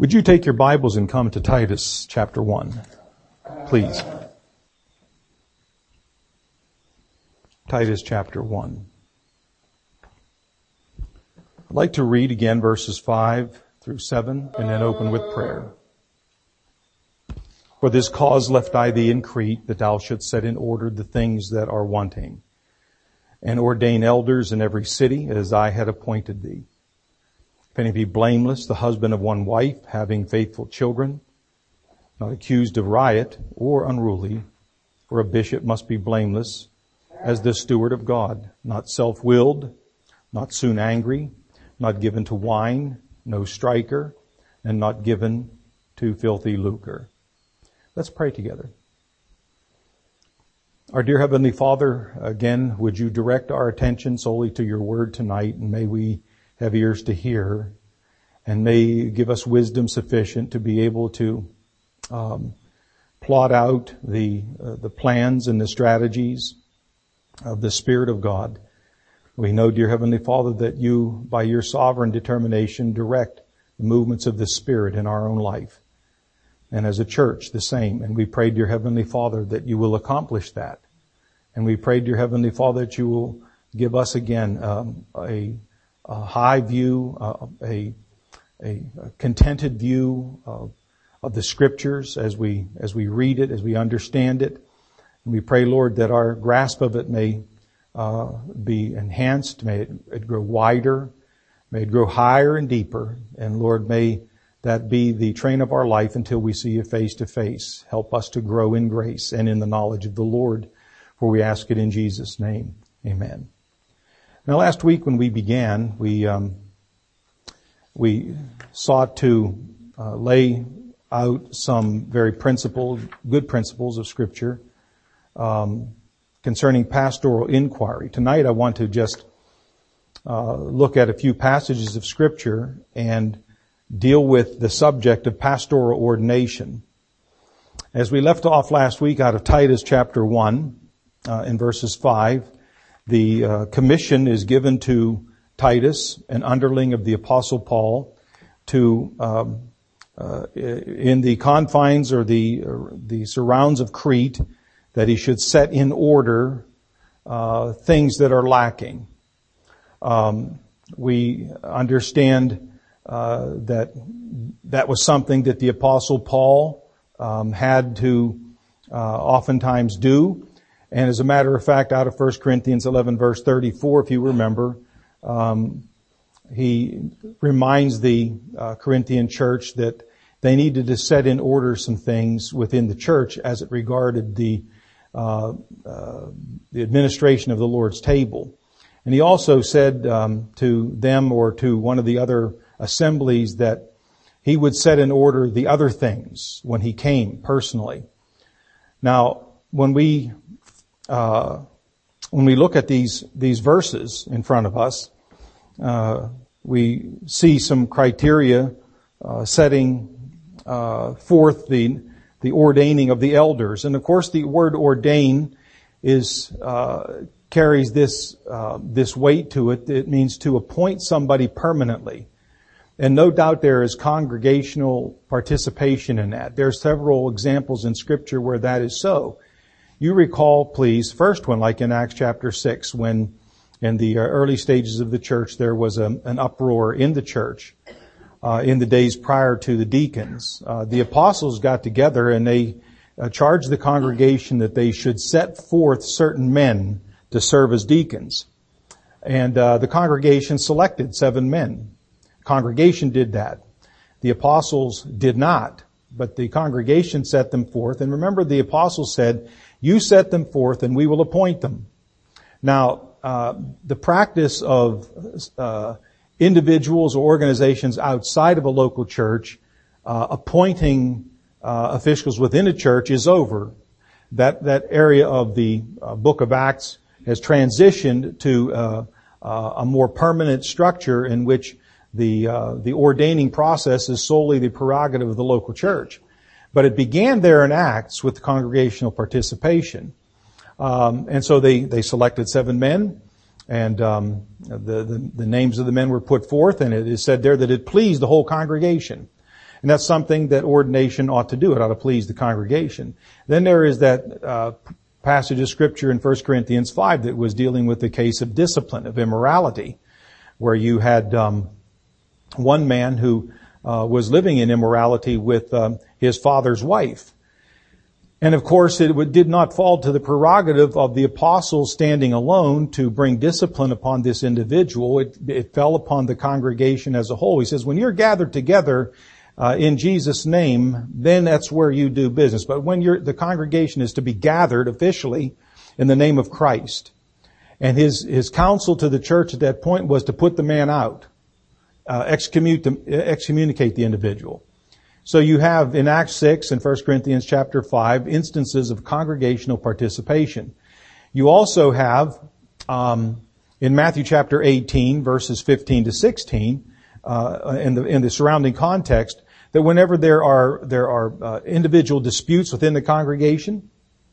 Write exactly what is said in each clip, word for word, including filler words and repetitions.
Would you take your Bibles and come to Titus chapter one, please? Titus chapter one. I'd like to read again verses five through seven and then open with prayer. For this cause left I thee in Crete, that thou shouldst set in order the things that are wanting, and ordain elders in every city as I had appointed thee. If any be blameless, the husband of one wife, having faithful children, not accused of riot or unruly, for a bishop must be blameless as the steward of God, not self-willed, not soon angry, not given to wine, no striker, and not given to filthy lucre. Let's pray together. Our dear Heavenly Father, again, would you direct our attention solely to your word tonight, and may we have ears to hear, and may you give us wisdom sufficient to be able to um, plot out the uh, the plans and the strategies of the Spirit of God. We know, dear Heavenly Father, that you, by your sovereign determination, direct the movements of the Spirit in our own life. And as a church, the same. And we pray, dear Heavenly Father, that you will accomplish that. And we pray, dear Heavenly Father, that you will give us again um, a a high view, uh, a, a contented view of, of the Scriptures as we as we read it, as we understand it. And we pray, Lord, that our grasp of it may uh, be enhanced, may it, it grow wider, may it grow higher and deeper. And Lord, may that be the train of our life until we see you face to face. Help us to grow in grace and in the knowledge of the Lord, for we ask it in Jesus' name. Amen. Now, last week when we began, we um, we sought to uh, lay out some very principled, good principles of Scripture um, concerning pastoral inquiry. Tonight, I want to just uh, look at a few passages of Scripture and deal with the subject of pastoral ordination. As we left off last week out of Titus chapter one, uh, in verses five. The uh, commission is given to Titus, an underling of the Apostle Paul, to um, uh, in the confines or the uh, the surrounds of Crete, that he should set in order uh, things that are lacking. Um, we understand uh, that that was something that the Apostle Paul um, had to uh, oftentimes do. And as a matter of fact, out of First Corinthians eleven, verse thirty-four, if you remember, um, he reminds the uh, Corinthian church that they needed to set in order some things within the church as it regarded the uh, uh, the administration of the Lord's table. And he also said um, to them or to one of the other assemblies that he would set in order the other things when he came personally. Now, when we Uh, when we look at these, these verses in front of us, uh, we see some criteria, uh, setting, uh, forth the, the ordaining of the elders. And of course the word ordain is, uh, carries this, uh, this weight to it. It means to appoint somebody permanently. And no doubt there is congregational participation in that. There are several examples in Scripture where that is so. You recall, please, first one, like in Acts chapter six, when in the early stages of the church there was a, an uproar in the church uh, in the days prior to the deacons. Uh, the apostles got together and they uh, charged the congregation that they should set forth certain men to serve as deacons. And uh, the congregation selected seven men. Congregation did that. The apostles did not, but the congregation set them forth. And remember, the apostles said, you set them forth and we will appoint them. Now, uh, the practice of uh, individuals or organizations outside of a local church uh, appointing uh, officials within a church is over. That that area of the uh, book of Acts has transitioned to uh, uh, a more permanent structure in which the uh, the ordaining process is solely the prerogative of the local church. But it began there in Acts with congregational participation. Um, and so they, they selected seven men, and um, the, the, the names of the men were put forth, and it is said there that it pleased the whole congregation. And that's something that ordination ought to do. It ought to please the congregation. Then there is that uh, passage of Scripture in First Corinthians five that was dealing with the case of discipline, of immorality, where you had um, one man who uh, was living in immorality with um, his father's wife. And of course, it did not fall to the prerogative of the apostles standing alone to bring discipline upon this individual. It, it fell upon the congregation as a whole. He says, when you're gathered together uh, in Jesus' name, then that's where you do business. But when you're, the congregation is to be gathered officially in the name of Christ. And his, his counsel to the church at that point was to put the man out, uh, excommunicate the, excommunicate the individual. So you have in Acts six and First Corinthians chapter five instances of congregational participation. You also have um, in Matthew chapter eighteen, verses fifteen to sixteen, uh, in the in the surrounding context, that whenever there are there are uh, individual disputes within the congregation,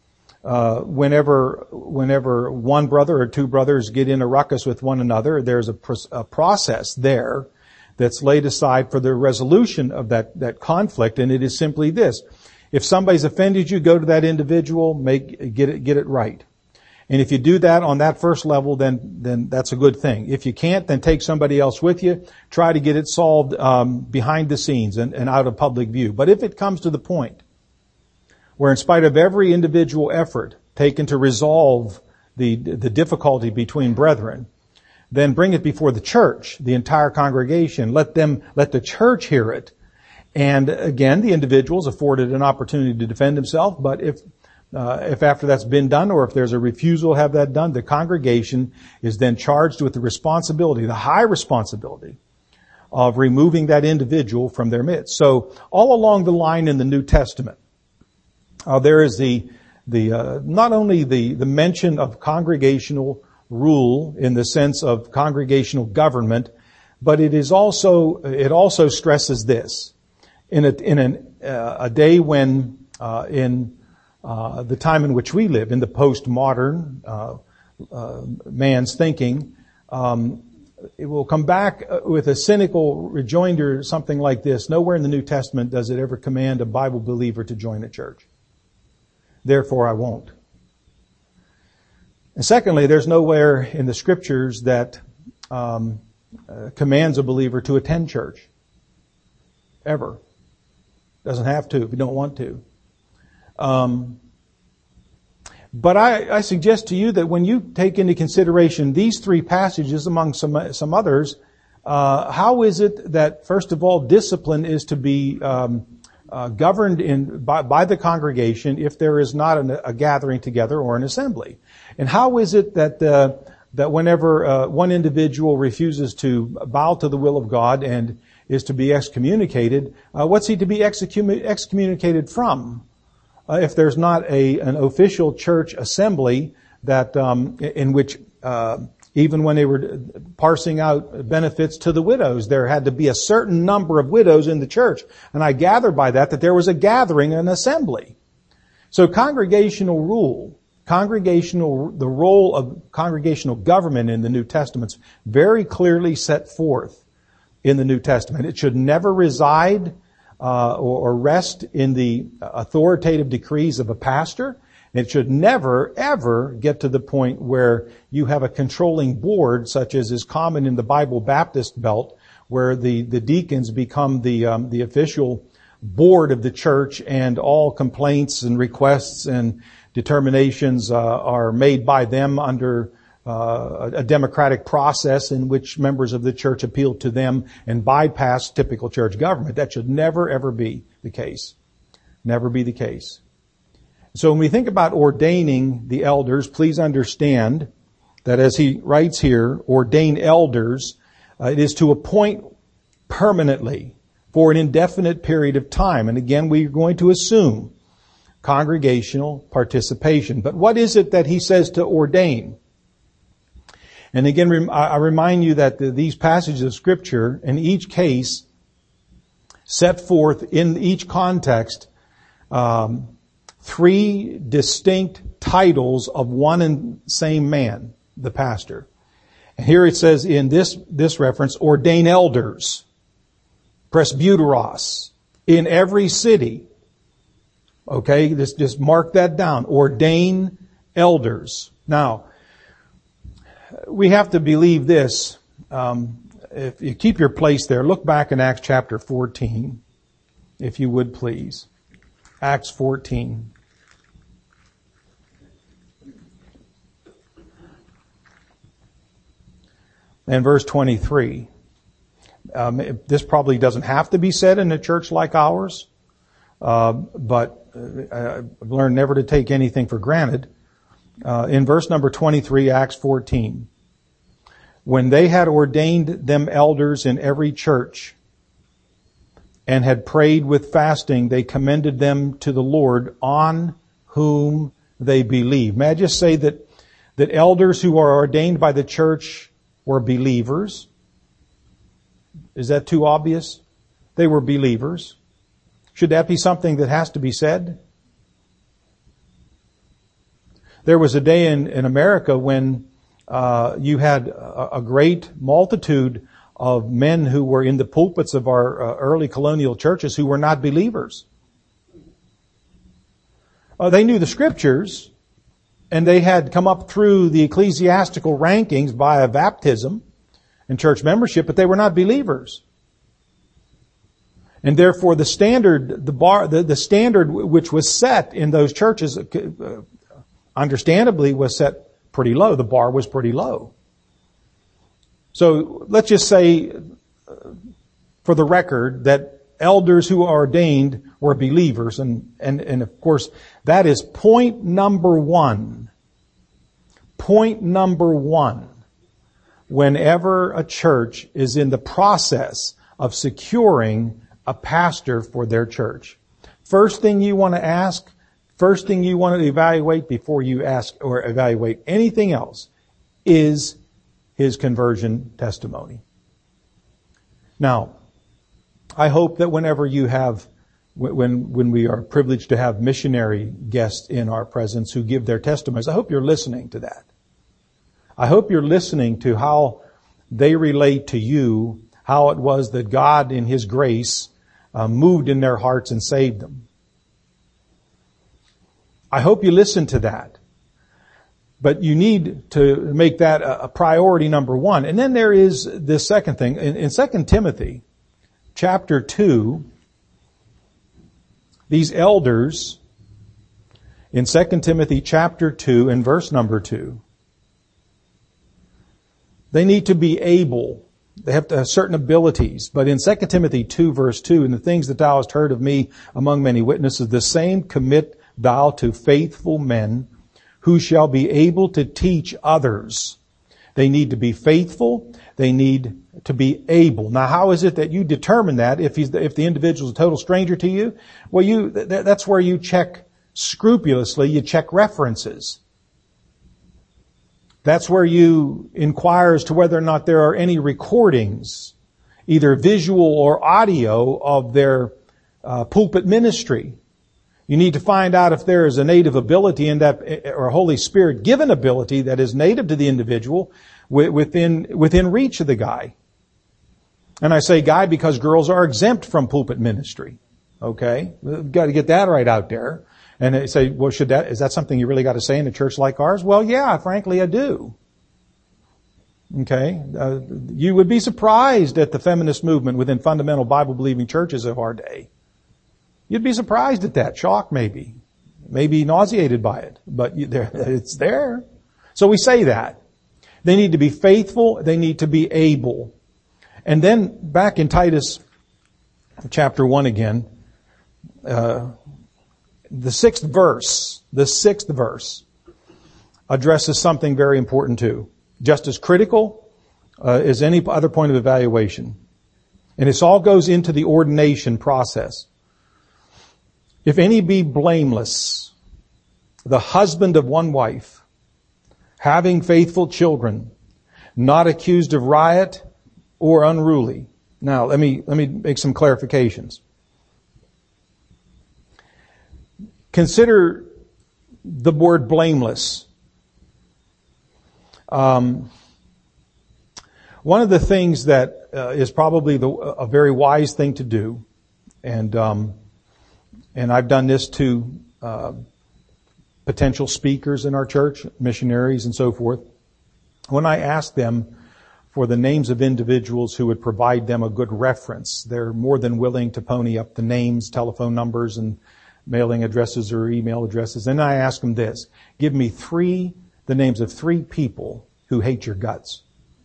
uh, whenever whenever one brother or two brothers get in a ruckus with one another, there's a, pr- a process there that's laid aside for the resolution of that, that conflict, and it is simply this. If somebody's offended you, go to that individual, make, get it, get it right. And if you do that on that first level, then, then that's a good thing. If you can't, then take somebody else with you, try to get it solved, um, behind the scenes and, and out of public view. But if it comes to the point where in spite of every individual effort taken to resolve the, the difficulty between brethren, then bring it before the church, the entire congregation. Let them, let the church hear it. And again, the individual is afforded an opportunity to defend himself. But if, uh, if after that's been done, or if there's a refusal to have that done, the congregation is then charged with the responsibility, the high responsibility of removing that individual from their midst. So all along the line in the New Testament, uh, there is the, the, uh, not only the, the mention of congregational rule in the sense of congregational government, but it is also, it also stresses this. In a, in an, uh, a day when, uh, in, uh, the time in which we live, in the postmodern, uh, uh, man's thinking, um, it will come back with a cynical rejoinder, something like this. Nowhere in the New Testament does it ever command a Bible believer to join a church. Therefore I won't. And secondly, there's nowhere in the Scriptures that um, uh, commands a believer to attend church. Ever. Doesn't have to if you don't want to. Um, but I, I suggest to you that when you take into consideration these three passages among some some others, uh, how is it that, first of all, discipline is to be um, uh, governed in by, by the congregation if there is not an, a gathering together or an assembly? And how is it that uh, that whenever uh, one individual refuses to bow to the will of God and is to be excommunicated, uh, what's he to be excommun- excommunicated from? Uh, if there's not a an official church assembly that um, in which uh, even when they were parsing out benefits to the widows, there had to be a certain number of widows in the church, and I gather by that that there was a gathering, an assembly. So congregational rule. Congregational, the role of congregational government in the New Testament is very clearly set forth in the New Testament. It should never reside uh, or, or rest in the authoritative decrees of a pastor. It should never, ever get to the point where you have a controlling board, such as is common in the Bible Baptist belt, where the, the deacons become the um, the official board of the church, and all complaints and requests and determinations uh, are made by them under uh, a democratic process in which members of the church appeal to them and bypass typical church government. That should never, ever be the case. Never be the case. So when we think about ordaining the elders, please understand that as he writes here, ordain elders, uh, it is to appoint permanently for an indefinite period of time. And again, we're going to assume congregational participation. But what is it that he says to ordain? And again, I remind you that these passages of Scripture, in each case, set forth in each context um, three distinct titles of one and same man, the pastor. And here it says in this, this reference, ordain elders, presbyteros, in every city. Okay, just, just mark that down. Ordain elders. Now, we have to believe this. Um, if you keep your place there, look back in Acts chapter fourteen, if you would please. Acts fourteen. And verse twenty-three. Um, this probably doesn't have to be said in a church like ours, uh, but uh, I've learned never to take anything for granted. Uh, in verse number twenty-three, Acts fourteen, when they had ordained them elders in every church and had prayed with fasting, they commended them to the Lord on whom they believed. May I just say that, that elders who are ordained by the church were believers. Is that too obvious? They were believers. Should that be something that has to be said? There was a day in, in America when uh, you had a, a great multitude of men who were in the pulpits of our uh, early colonial churches who were not believers. Uh, they knew the scriptures, and they had come up through the ecclesiastical rankings by a baptism and church membership, but they were not believers. And therefore the standard, the bar, the, the standard which was set in those churches, uh, understandably was set pretty low. The bar was pretty low. So let's just say, uh, for the record, that elders who are ordained were believers, and, and, and of course that is point number one. Point number one. Whenever a church is in the process of securing a pastor for their church, first thing you want to ask, first thing you want to evaluate before you ask or evaluate anything else is his conversion testimony. Now, I hope that whenever you have, when, when we are privileged to have missionary guests in our presence who give their testimonies, I hope you're listening to that. I hope you're listening to how they relate to you, how it was that God in His grace uh, moved in their hearts and saved them. I hope you listen to that. But you need to make that a priority number one. And then there is this second thing. In, in Second Timothy chapter two, these elders, in Second Timothy chapter two and verse number two, they need to be able. They have to have certain abilities. But in Second Timothy two verse two, and the things that thou hast heard of me among many witnesses, the same commit thou to faithful men who shall be able to teach others. They need to be faithful. They need to be able. Now, how is it that you determine that if he's, if the individual is a total stranger to you? Well, you, that's where you check scrupulously. You check references. That's where you inquire as to whether or not there are any recordings, either visual or audio, of their uh, pulpit ministry. You need to find out if there is a native ability in that, or a Holy Spirit given ability that is native to the individual within, within reach of the guy. And I say guy because girls are exempt from pulpit ministry. Okay? We've got to get that right out there. And they say, well, should that, is that something you really got to say in a church like ours? Well, yeah, frankly, I do. Okay? Uh, you would be surprised at the feminist movement within fundamental Bible-believing churches of our day. You'd be surprised at that, shocked maybe, maybe nauseated by it, but it's there. So we say that. They need to be faithful, they need to be able. And then back in Titus chapter one again, uh, the sixth verse, the sixth verse addresses something very important too. Just as critical uh, as any other point of evaluation. And this all goes into the ordination process. If any be blameless, the husband of one wife, having faithful children, not accused of riot or unruly. Now, let me, let me make some clarifications. Consider the word blameless. Um, one of the things that uh, is probably the, a very wise thing to do and um, and I've done this to uh, potential speakers in our church, missionaries and so forth. When I ask them for the names of individuals who would provide them a good reference, they're more than willing to pony up the names, telephone numbers, and mailing addresses or email addresses. And I ask them this: give me three, the names of three people who hate your guts.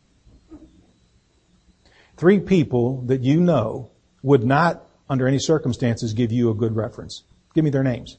Three people that you know would not, under any circumstances, give you a good reference. Give me their names.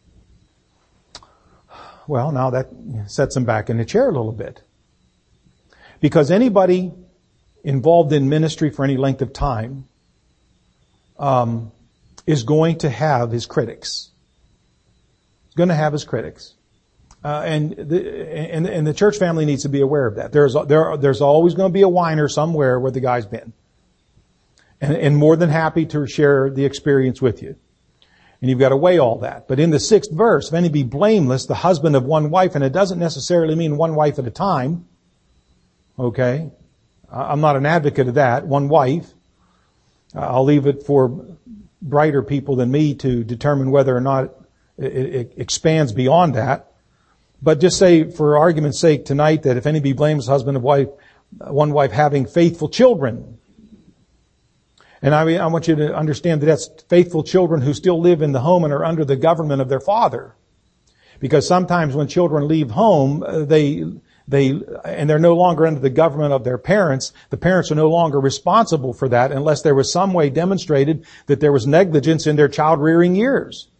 Well, now that sets them back in the chair a little bit. Because anybody involved in ministry for any length of time um, is going to have his critics. He's going to have his critics. Uh, and, the, and, and the church family needs to be aware of that. There's, there, there's always going to be a whiner somewhere where the guy's been. And, and more than happy to share the experience with you. And you've got to weigh all that. But in the sixth verse, if any be blameless, the husband of one wife, and it doesn't necessarily mean one wife at a time. Okay? I'm not an advocate of that. One wife. I'll leave it for brighter people than me to determine whether or not it, it expands beyond that. But just say, for argument's sake tonight, that if any be blameless, husband of wife, one wife having faithful children. And I mean, I want you to understand that that's faithful children who still live in the home and are under the government of their father. Because sometimes when children leave home, they, they, and they're no longer under the government of their parents, the parents are no longer responsible for that unless there was some way demonstrated that there was negligence in their child rearing years.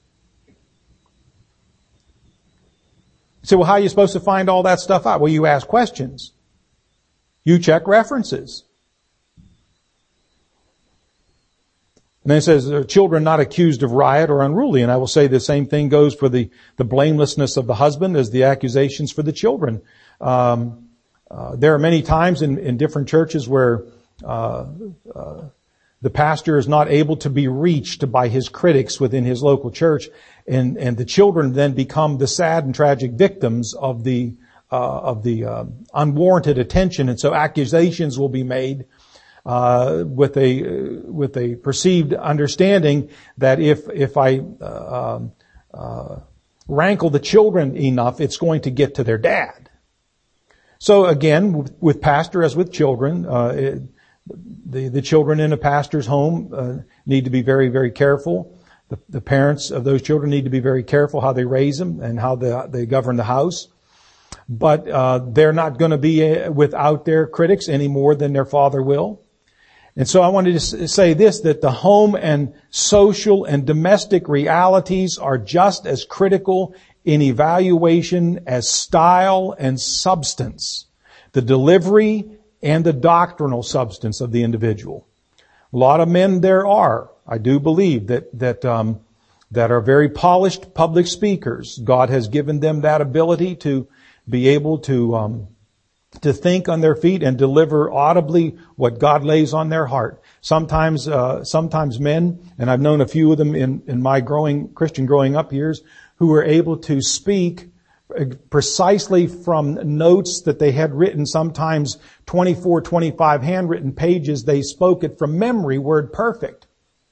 So, well, how are you supposed to find all that stuff out? Well, you ask questions. You check references. And then it says, there are children not accused of riot or unruly. And I will say the same thing goes for the, the blamelessness of the husband as the accusations for the children. Um, uh, there are many times in, in different churches where uh, uh, the pastor is not able to be reached by his critics within his local church. And, and the children then become the sad and tragic victims of the, uh, of the, uh, unwarranted attention. And so accusations will be made, uh, with a, uh, with a perceived understanding that if, if I, uh, uh, rankle the children enough, it's going to get to their dad. So again, with, with pastor as with children, uh, it, the, the children in a pastor's home, uh, need to be very, very careful. The, the parents of those children need to be very careful how they raise them and how they, they govern the house. But uh, they're not going to be without their critics any more than their father will. And so I wanted to say this, that the home and social and domestic realities are just as critical in evaluation as style and substance, the delivery and the doctrinal substance of the individual. A lot of men there are. I do believe that, that, um, that are very polished public speakers. God has given them that ability to be able to, um, to think on their feet and deliver audibly what God lays on their heart. Sometimes, uh, sometimes men, and I've known a few of them in, in my growing, Christian growing up years, who were able to speak precisely from notes that they had written, sometimes twenty-four, twenty-five handwritten pages. They spoke it from memory, word perfect.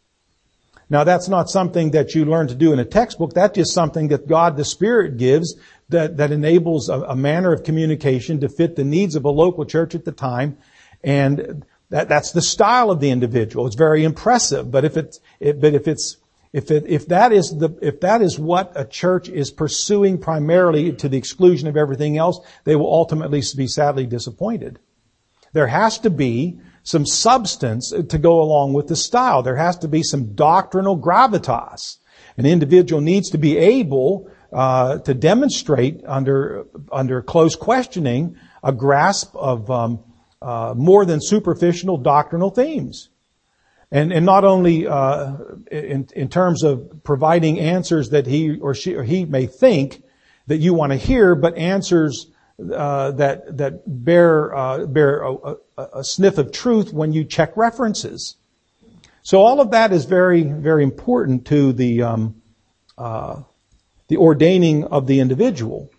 Now that's not something that you learn to do in a textbook. That's just something that God the Spirit gives that, that enables a, a manner of communication to fit the needs of a local church at the time. And that, that's the style of the individual. It's very impressive. But if it's, it, but if it's, if it, if that is the, if that is what a church is pursuing primarily to the exclusion of everything else, they will ultimately be sadly disappointed. There has to be some substance to go along with the style. There has to be some doctrinal gravitas. An individual needs to be able uh, to demonstrate under under close questioning a grasp of um, uh, more than superficial doctrinal themes, and and not only uh, in in terms of providing answers that he or she or he may think that you want to hear, but answers Uh, that that bear uh, bear a, a, a sniff of truth when you check references. So all of that is very very important to the um, uh, the ordaining of the individual.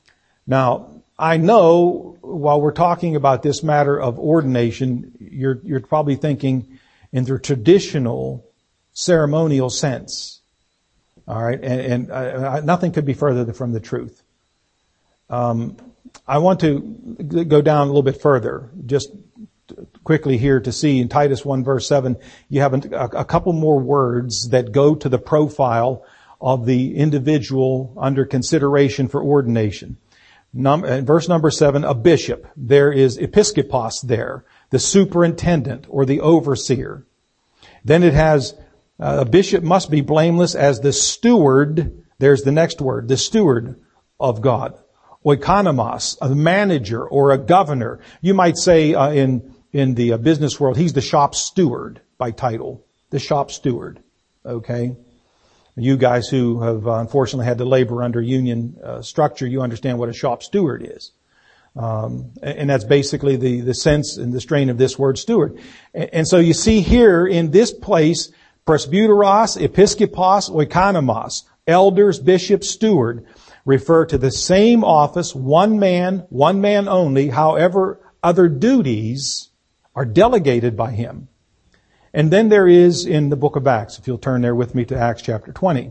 Now I know while we're talking about this matter of ordination, you're you're probably thinking in the traditional ceremonial sense. All right, and, and uh, nothing could be further from the truth. Um, I want to go down a little bit further, just quickly here to see in Titus one verse seven, you have a, a couple more words that go to the profile of the individual under consideration for ordination. Num- verse number seven, a bishop. There is episkopos there, the superintendent or the overseer. Then it has, uh, a bishop must be blameless as the steward. There's the next word, the steward of God. Oikonomos, a manager or a governor. You might say uh, in in the uh, business world, he's the shop steward by title. The shop steward. Okay? You guys who have uh, unfortunately had to labor under union uh, structure, you understand what a shop steward is. Um, and that's basically the, the sense and the strain of this word steward. And, and so you see here in this place, presbyteros, episkopos, oikonomos, elders, bishop, steward, refer to the same office, one man, one man only, however other duties are delegated by him. And then there is in the book of Acts, if you'll turn there with me to Acts chapter twenty.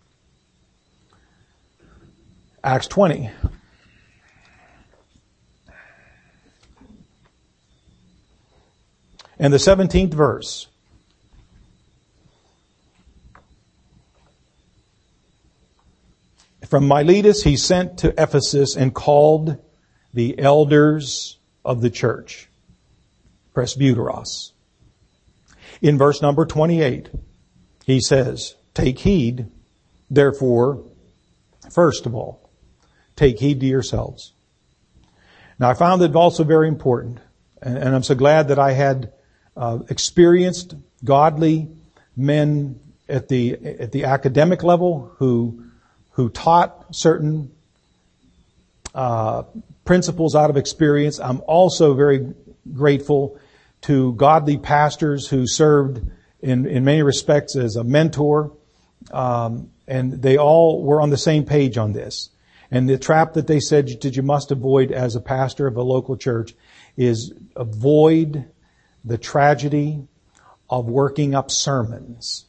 Acts twenty. And the seventeenth verse. From Miletus he sent to Ephesus and called the elders of the church. Presbyteros. In verse number twenty-eight, he says, take heed, therefore, first of all, take heed to yourselves. Now I found it also very important, and I'm so glad that I had uh, experienced godly men at the at the academic level who who taught certain uh principles out of experience. I'm also very grateful to godly pastors who served in, in many respects as a mentor. Um, and they all were on the same page on this. And the trap that they said that you must avoid as a pastor of a local church is avoid the tragedy of working up sermons.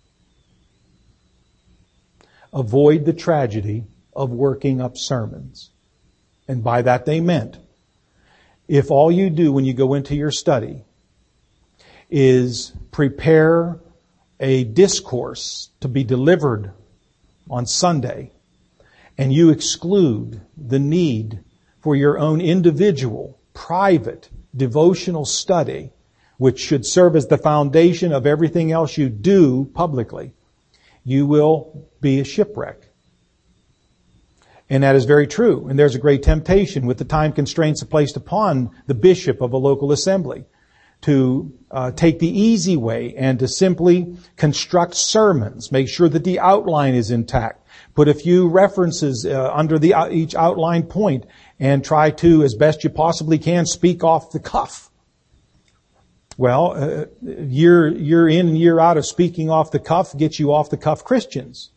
Avoid the tragedy of working up sermons. And by that they meant, if all you do when you go into your study is prepare a discourse to be delivered on Sunday, and you exclude the need for your own individual, private, devotional study, which should serve as the foundation of everything else you do publicly, you will be a shipwreck. And that is very true. And there's a great temptation with the time constraints placed upon the bishop of a local assembly to uh, take the easy way and to simply construct sermons, make sure that the outline is intact, put a few references uh, under the uh, each outline point, and try to, as best you possibly can, speak off the cuff. Well, uh, year year in and year out of speaking off the cuff gets you off the cuff Christians.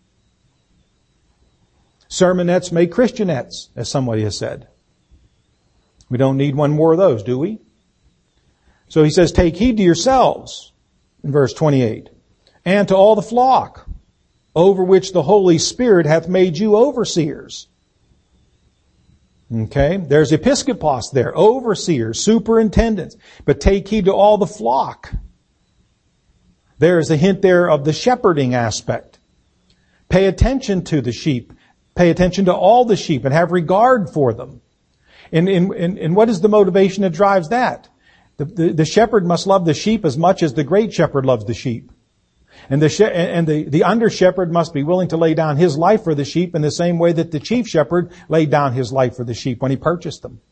Sermonettes make Christianettes, as somebody has said. We don't need one more of those, do we? So he says, take heed to yourselves, in verse twenty-eight, and to all the flock, over which the Holy Spirit hath made you overseers. Okay, there's episkopos there, overseers, superintendents, but take heed to all the flock. There's a hint there of the shepherding aspect. Pay attention to the sheep. Pay attention to all the sheep and have regard for them. And, and, and, and what is the motivation that drives that? The, the, the shepherd must love the sheep as much as the great shepherd loves the sheep. And the, she- and the, the under shepherd must be willing to lay down his life for the sheep in the same way that the chief shepherd laid down his life for the sheep when he purchased them.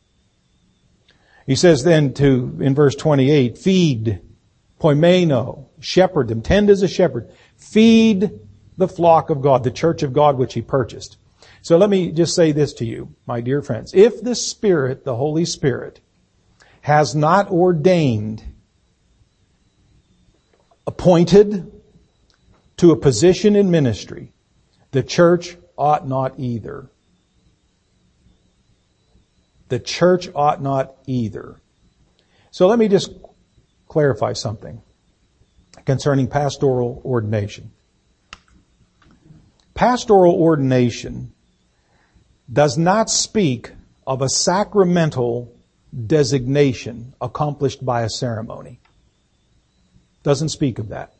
He says then to, in verse twenty-eight, feed, poimeno, shepherd them, tend as a shepherd, feed the flock of God, the church of God which he purchased. So let me just say this to you, my dear friends. If the Spirit, the Holy Spirit, has not ordained, appointed to a position in ministry, the church ought not either. The church ought not either. So let me just clarify something. concerning pastoral ordination. Pastoral ordination does not speak of a sacramental designation accomplished by a ceremony. Doesn't speak of that.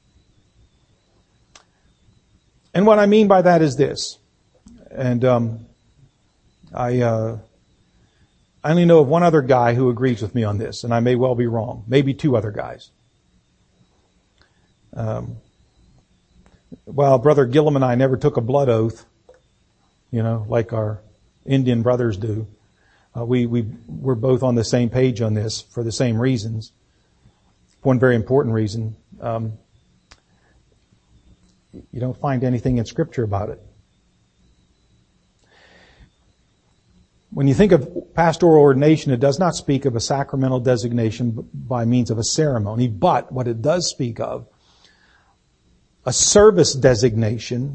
And what I mean by that is this, and um, I uh, I only know of one other guy who agrees with me on this, and I may well be wrong. Maybe two other guys. Um, well, Brother Gillum and I never took a blood oath, you know, like our Indian brothers do. Uh, we we we're both on the same page on this for the same reasons. One very important reason. Um, you don't find anything in Scripture about it. When you think of pastoral ordination, it does not speak of a sacramental designation by means of a ceremony, but what it does speak of, a service designation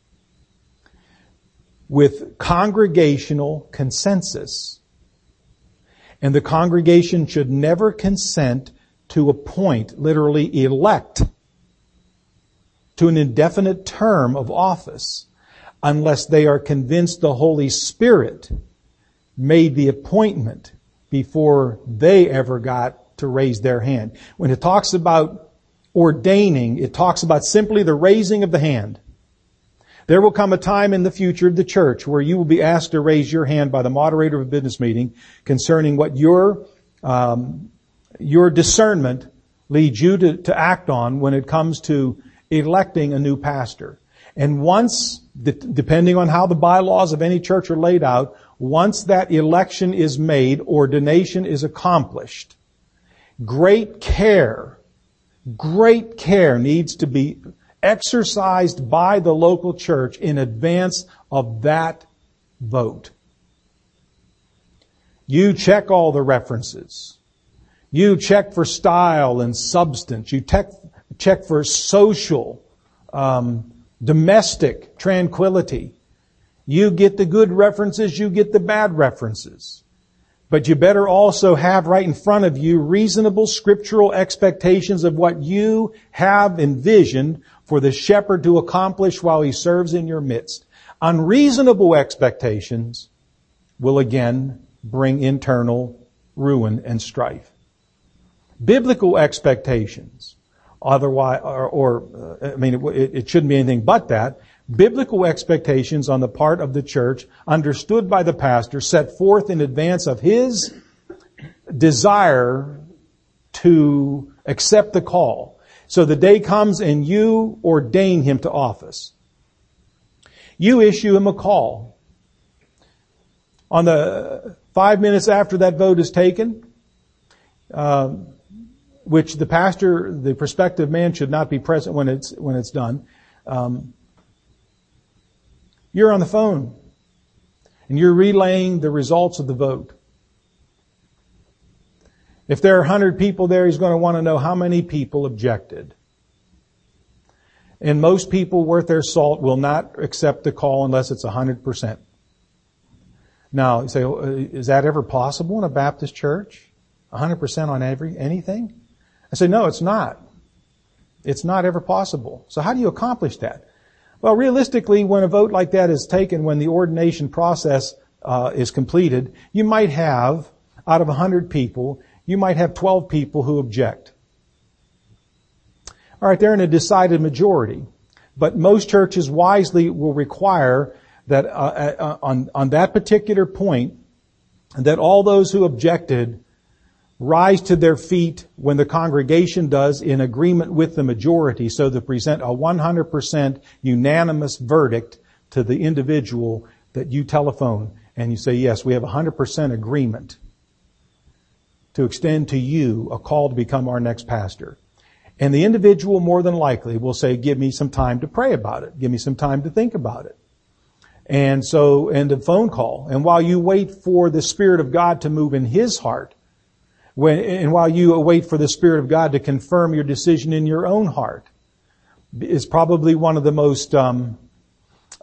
with congregational consensus. And the congregation should never consent to appoint, literally elect, to an indefinite term of office unless they are convinced the Holy Spirit made the appointment before they ever got to raise their hand. When it talks about ordaining, it talks about simply the raising of the hand. There will come a time in the future of the church where you will be asked to raise your hand by the moderator of a business meeting concerning what your um, your discernment leads you to, to act on when it comes to electing a new pastor. And once, depending on how the bylaws of any church are laid out, once that election is made, ordination is accomplished, great care, great care needs to be exercised by the local church in advance of that vote. You check all the references. You check for style and substance. You check, check for social, um, domestic tranquility. You get the good references, you get the bad references. But you better also have right in front of you reasonable scriptural expectations of what you have envisioned for the shepherd to accomplish while he serves in your midst. Unreasonable expectations will again bring internal ruin and strife. Biblical expectations, otherwise, or, or uh, I mean, it, it shouldn't be anything but that. Biblical expectations on the part of the church, understood by the pastor, set forth in advance of his desire to accept the call. So the day comes and you ordain him to office. You issue him a call. On the five minutes after that vote is taken, uh, which the pastor, the prospective man, should not be present when it's when it's done. Um, You're on the phone and you're relaying the results of the vote. If there are one hundred people there, he's going to want to know how many people objected. And most people worth their salt will not accept the call unless it's one hundred percent. Now, you say, is that ever possible in a Baptist church? one hundred percent on every anything? I say, no, it's not. It's not ever possible. So how do you accomplish that? Well, realistically, when a vote like that is taken, when the ordination process uh, is completed, you might have, out of one hundred people, you might have twelve people who object. All right, they're in a decided majority. But most churches wisely will require that uh, uh, on, on that particular point, that all those who objected rise to their feet when the congregation does in agreement with the majority, so to present a one hundred percent unanimous verdict to the individual that you telephone and you say, yes, we have one hundred percent agreement to extend to you a call to become our next pastor. And the individual more than likely will say, give me some time to pray about it. Give me some time to think about it. And so, end of phone call. And while you wait for the Spirit of God to move in his heart, When, and while you await for the Spirit of God to confirm your decision in your own heart, is probably one of the most, um,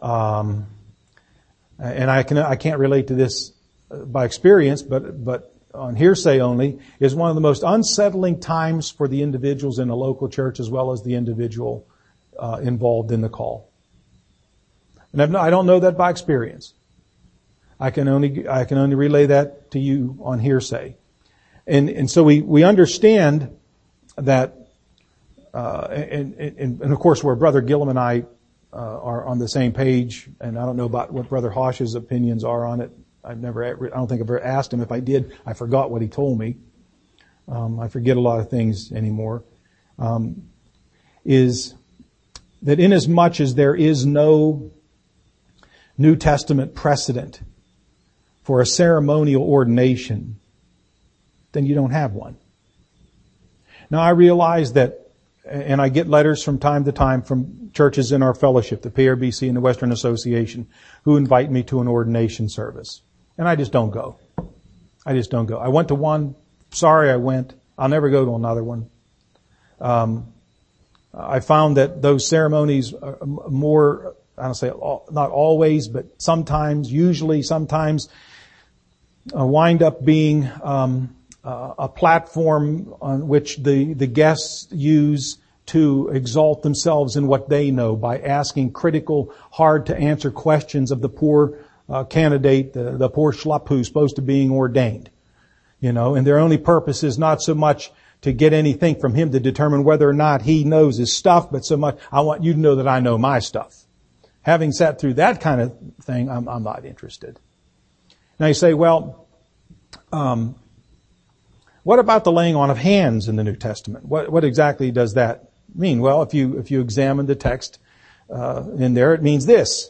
um, and I can I can't relate to this by experience, but but on hearsay only is one of the most unsettling times for the individuals in a local church as well as the individual uh, involved in the call. And I've no, I don't know that by experience. I can only I can only relay that to you on hearsay. And and so we, we understand that, uh, and, and, and of course where Brother Gillum and I uh, are on the same page, and I don't know about what Brother Hosh's opinions are on it. I've never, I don't think I've ever asked him. If I did, I forgot what he told me. Um, I forget a lot of things anymore. Um, is that inasmuch as there is no New Testament precedent for a ceremonial ordination, then you don't have one. Now I realize that, and I get letters from time to time from churches in our fellowship, the P R B C and the Western Association, who invite me to an ordination service. And I just don't go. I just don't go. I went to one. Sorry I went. I'll never go to another one. Um, I found that those ceremonies are more, I don't say not always, but sometimes, usually sometimes, uh, wind up being um, uh, a platform on which the, the guests use to exalt themselves in what they know by asking critical, hard to answer questions of the poor uh, candidate, the, the poor schlep who's supposed to be being ordained. You know, and their only purpose is not so much to get anything from him to determine whether or not he knows his stuff, but so much, I want you to know that I know my stuff. Having sat through that kind of thing, I'm, I'm not interested. Now you say, well, um, what about the laying on of hands in the New Testament? What, what exactly does that mean? Well, if you, if you examine the text, uh, in there, it means this.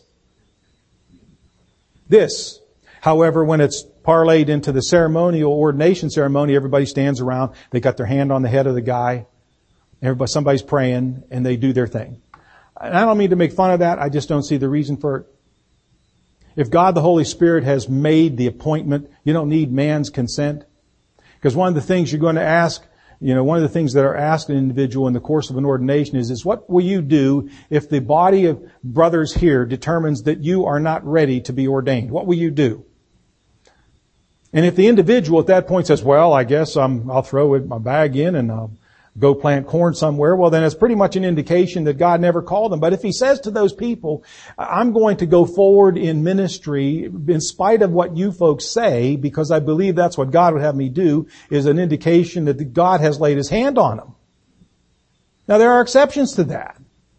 This. However, when it's parlayed into the ceremonial ordination ceremony, everybody stands around, they got their hand on the head of the guy, everybody, somebody's praying, and they do their thing. And I don't mean to make fun of that, I just don't see the reason for it. If God the Holy Spirit has made the appointment, you don't need man's consent. Because one of the things you're going to ask, you know, one of the things that are asked an individual in the course of an ordination is, is what will you do if the body of brothers here determines that you are not ready to be ordained? What will you do? And if the individual at that point says, well, I guess um, I'll throw my bag in and I'll go plant corn somewhere, well, then it's pretty much an indication that God never called them. But if he says to those people, I'm going to go forward in ministry in spite of what you folks say, because I believe that's what God would have me do, is an indication that God has laid his hand on them. Now, there are exceptions to that.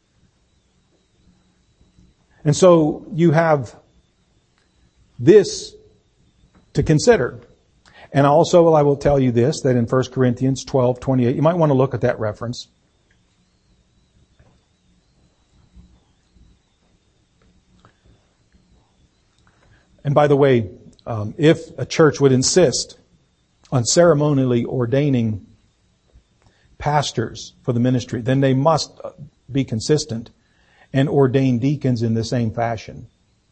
And so you have this to consider. And also, I will tell you this, that in First Corinthians twelve twenty-eight, you might want to look at that reference. And by the way, um, if a church would insist on ceremonially ordaining pastors for the ministry, then they must be consistent and ordain deacons in the same fashion.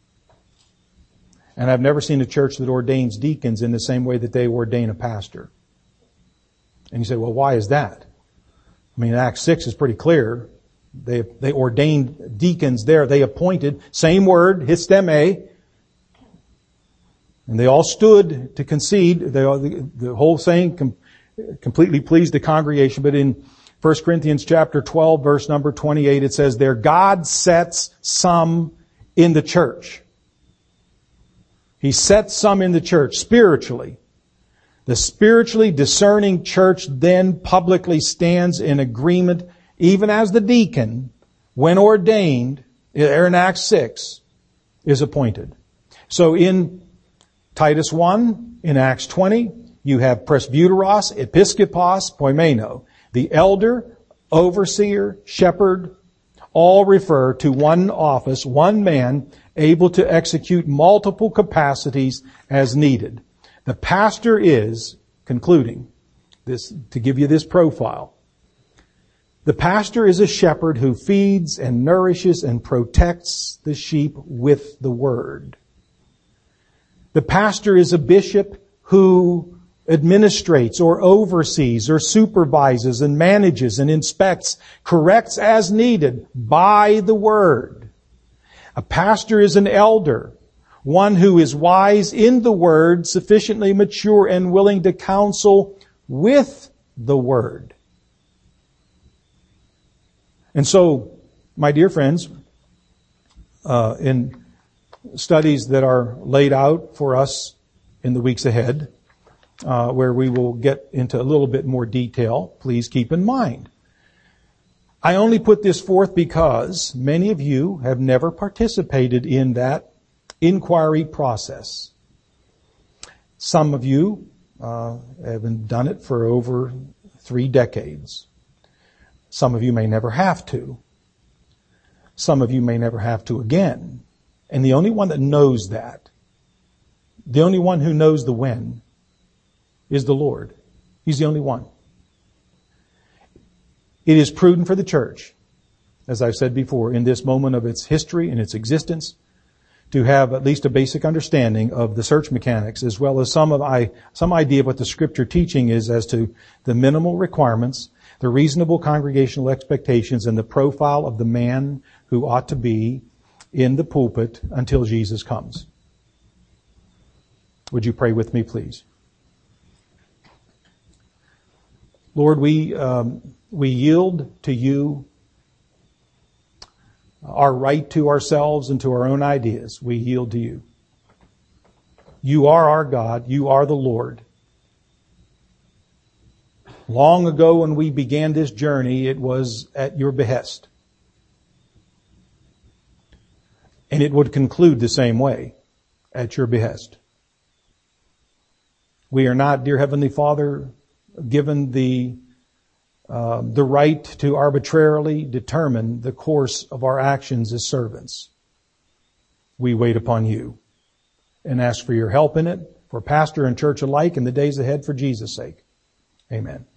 And I've never seen a church that ordains deacons in the same way that they ordain a pastor. And you say, well, why is that? I mean, Acts six is pretty clear. They, they ordained deacons there. They appointed, same word, histeme. And they all stood to concede. They all, the, the whole saying com, completely pleased the congregation. But in First Corinthians chapter twelve, verse number twenty-eight, it says there, God sets some in the church. He sets some in the church spiritually. The spiritually discerning church then publicly stands in agreement, even as the deacon, when ordained, in Acts six, is appointed. So in Titus one, in Acts twenty, you have presbyteros, episkopos, poimeno. The elder, overseer, shepherd, all refer to one office, one man, able to execute multiple capacities as needed. The pastor is, concluding this, to give you this profile, the pastor is a shepherd who feeds and nourishes and protects the sheep with the word. The pastor is a bishop who administrates or oversees or supervises and manages and inspects, corrects as needed by the word. A pastor is an elder one who is wise in the word, sufficiently mature and willing to counsel with the word. And so, my dear friends, uh, in studies that are laid out for us in the weeks ahead, uh, where we will get into a little bit more detail, please keep in mind. I only put this forth because many of you have never participated in that inquiry process. Some of you uh, have done it for over three decades. Some of you may never have to. Some of you may never have to again. And the only one that knows that, the only one who knows the when, is the Lord. He's the only one. It is prudent for the church, as I've said before, in this moment of its history and its existence, to have at least a basic understanding of the search mechanics, as well as some of I, some idea of what the Scripture teaching is as to the minimal requirements, the reasonable congregational expectations, and the profile of the man who ought to be in the pulpit until Jesus comes. Would you pray with me, please? Lord, we um, we yield to you our right to ourselves and to our own ideas. We yield to you. You are our God. You are the Lord. Long ago when we began this journey, it was at your behest. And it would conclude the same way, at your behest. We are not, dear Heavenly Father, given the uh, the right to arbitrarily determine the course of our actions as servants. We wait upon you and ask for your help in it, for pastor and church alike in the days ahead, for Jesus' sake. Amen.